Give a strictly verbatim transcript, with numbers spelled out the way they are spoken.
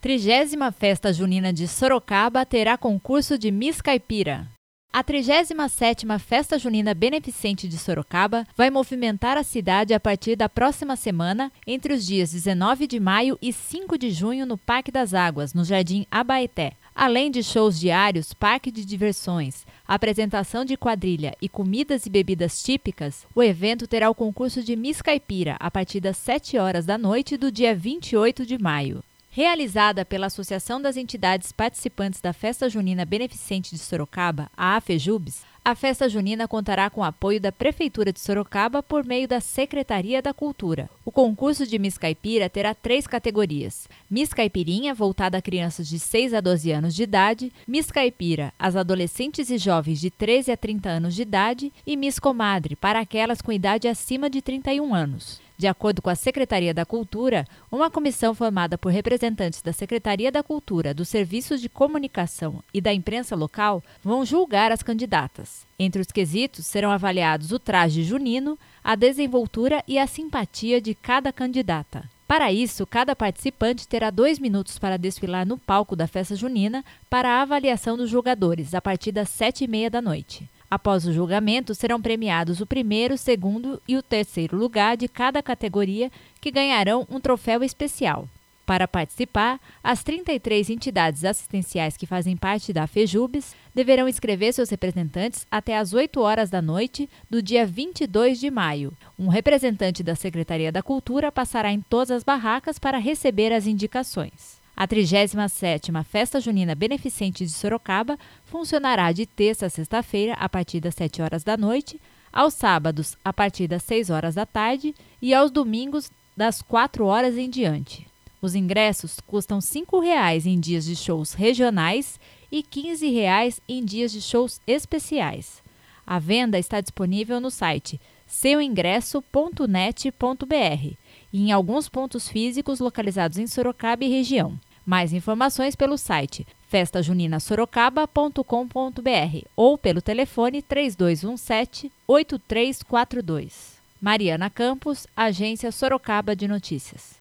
Trigésima Festa Junina de Sorocaba terá concurso de Miss Caipira. A trigésima sétima Festa Junina Beneficente de Sorocaba vai movimentar a cidade a partir da próxima semana, entre os dias dezenove de maio e cinco de junho no Parque das Águas, no Jardim Abaeté. Além de shows diários, parque de diversões, apresentação de quadrilha e comidas e bebidas típicas, o evento terá o concurso de Miss Caipira a partir das sete horas da noite do dia vinte e oito de maio. Realizada pela Associação das Entidades Participantes da Festa Junina Beneficente de Sorocaba, a AFEJUBS, a Festa Junina contará com o apoio da Prefeitura de Sorocaba por meio da Secretaria da Cultura. O concurso de Miss Caipira terá três categorias: Miss Caipirinha, voltada a crianças de seis a doze anos de idade, Miss Caipira, as adolescentes e jovens de treze a trinta anos de idade e Miss Comadre, para aquelas com idade acima de trinta e um anos. De acordo com a Secretaria da Cultura, uma comissão formada por representantes da Secretaria da Cultura, dos Serviços de Comunicação e da imprensa local vão julgar as candidatas. Entre os quesitos serão avaliados o traje junino, a desenvoltura e a simpatia de cada candidata. Para isso, cada participante terá dois minutos para desfilar no palco da festa junina para a avaliação dos julgadores, a partir das sete e meia da noite. Após o julgamento, serão premiados o primeiro, o segundo e o terceiro lugar de cada categoria, que ganharão um troféu especial. Para participar, as trinta e três entidades assistenciais que fazem parte da AFEJUBS deverão inscrever seus representantes até às oito horas da noite do dia vinte e dois de maio. Um representante da Secretaria da Cultura passará em todas as barracas para receber as indicações. A trigésima sétima Festa Junina Beneficente de Sorocaba funcionará de terça a sexta-feira, a partir das sete horas da noite, aos sábados, a partir das seis horas da tarde e aos domingos, das quatro horas em diante. Os ingressos custam cinco reais em dias de shows regionais e quinze reais em dias de shows especiais. A venda está disponível no site seu ingresso ponto net ponto br e em alguns pontos físicos localizados em Sorocaba e região. Mais informações pelo site festa junina sorocaba ponto com ponto br ou pelo telefone três dois um sete, oito três quatro dois. Mariana Campos, Agência Sorocaba de Notícias.